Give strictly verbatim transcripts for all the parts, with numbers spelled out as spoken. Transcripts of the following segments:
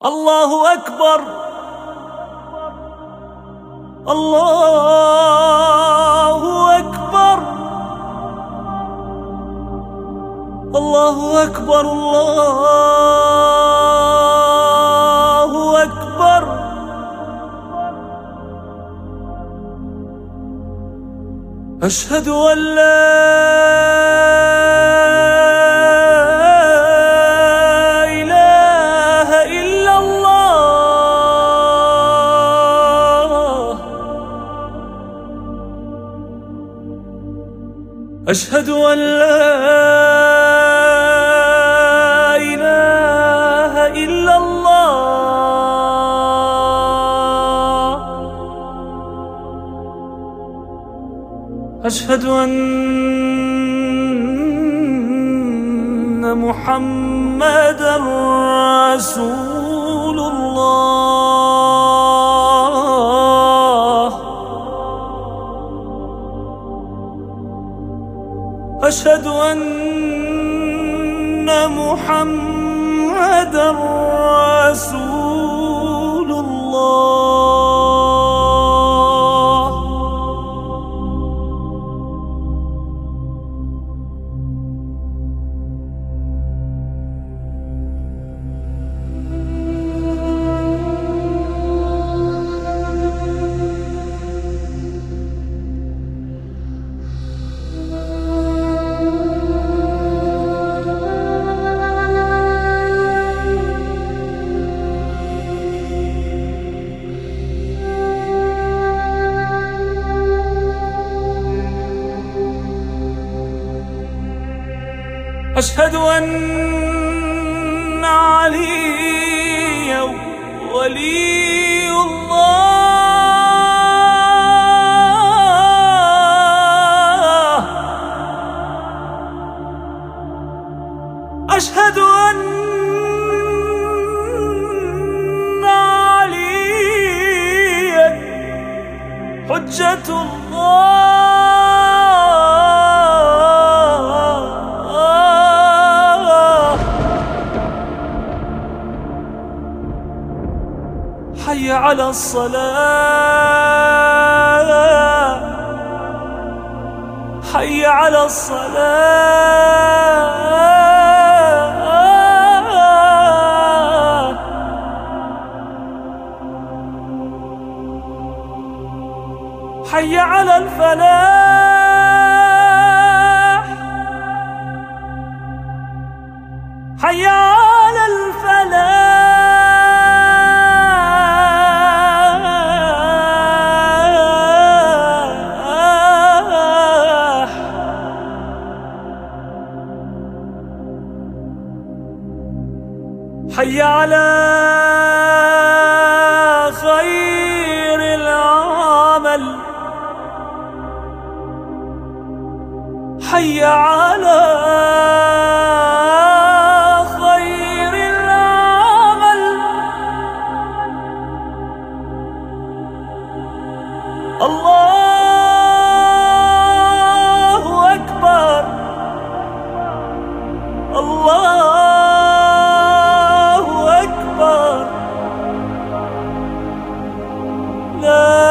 الله أكبر الله أكبر الله أكبر الله أكبر. أشهد أن لا أشهد أن لا إله إلا الله. أشهد أن محمدًا رسول الله. أشهد أن محمدًا رسول الله. أشهد أن عليا ولي الله. أشهد أن عليا حجة الله. حي على الصلاة حي على الصلاة. حي على الفلاح حي على الفلاح. حي على خير العمل حي على خير العمل. الله أكبر الله لا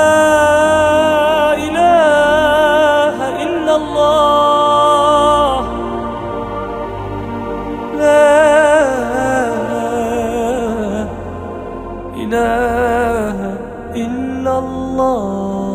إله إلا الله. لا إله إلا الله.